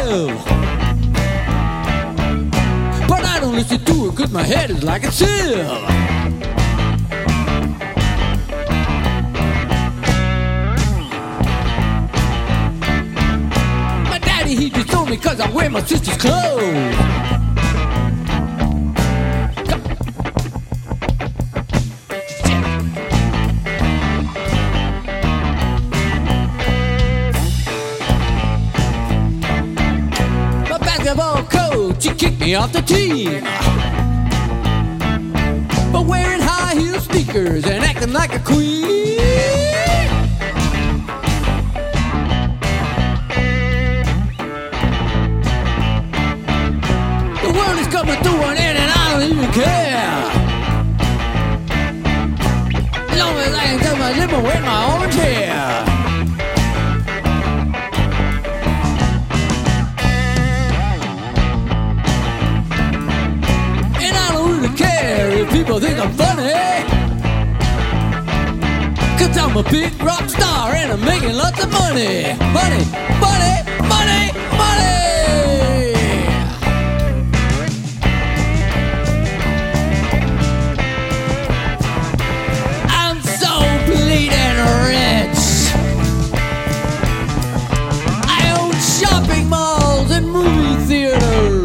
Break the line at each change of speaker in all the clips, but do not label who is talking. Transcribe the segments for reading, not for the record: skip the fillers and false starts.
myself. But I don't listen to it cause my head is like a sieve. My daddy, he just told me cause I wear my sister's clothes. Basketball coach, he kicked me off the team. But wearing high heel sneakers and acting like a queen. The world is coming through an end and I don't even care. As long as I can cut my lip and wear my orange hair. If people think I'm funny, cause I'm a big rock star and I'm making lots of money. Money, money, money, money. I'm so bleeding rich. I own shopping malls and movie theaters.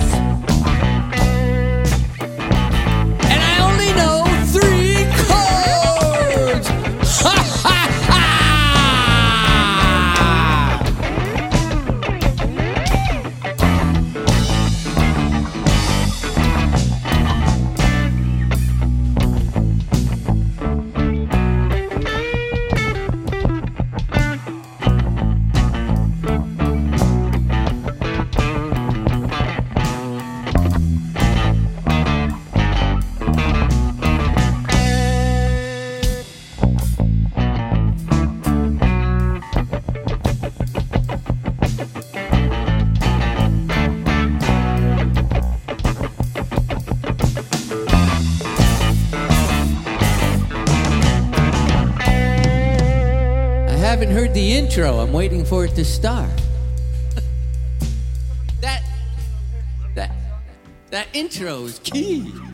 I haven't heard the intro. I'm waiting for it to start. That intro is key.